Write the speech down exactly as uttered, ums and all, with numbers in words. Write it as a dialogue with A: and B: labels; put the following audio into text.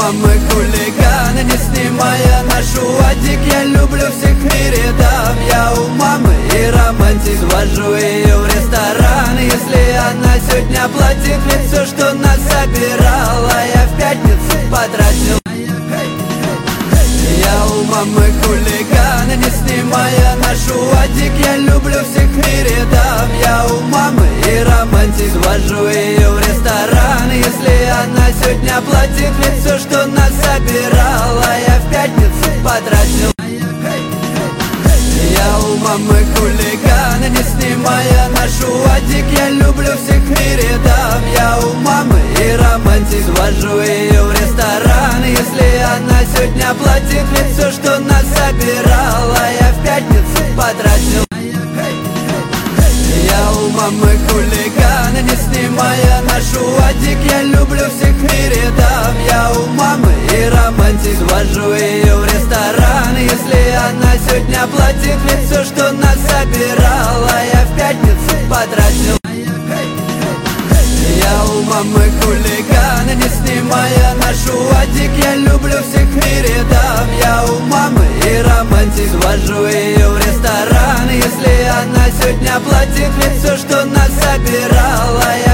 A: мамы хулиганы, не снимая ношу одик. Я люблю всех в мире дам, я у мамы и романтик. Свожу ее в ресторан, если она сегодня платит. Ведь все, что нас собирала, я в пятницу потратил. Я у мамы хулиганы, не снимая ношу одик. Я люблю всех в мире дам, я у мамы и романтик. Свожу ее в ресторан, если она сегодня платит. Ведь все, что нас собирала, я в пятницу потратил. Я у мамы хулиганы, не снимая ношу одик. Я люблю всех в мире дам, я у мамы и романтик. Свожу ее в ресторан, если она сегодня платит. Ведь все, что нас собирала, я в пятницу потратил. Я у мамы хулиганы, не снимая ношу одик. Я люблю всех в мире дам, я у мамы и романтик. Свожу ее в ресторан, если она сегодня платит. Ведь все, что нас собирала, я в пятницу потратил. Я у мамы хулиганы, не снимая ношу одик. Я люблю всех в мире дам, я у мамы и романтик. Свожу ее в ресторан, если она сегодня платит. Ведь все, что нас собирала, я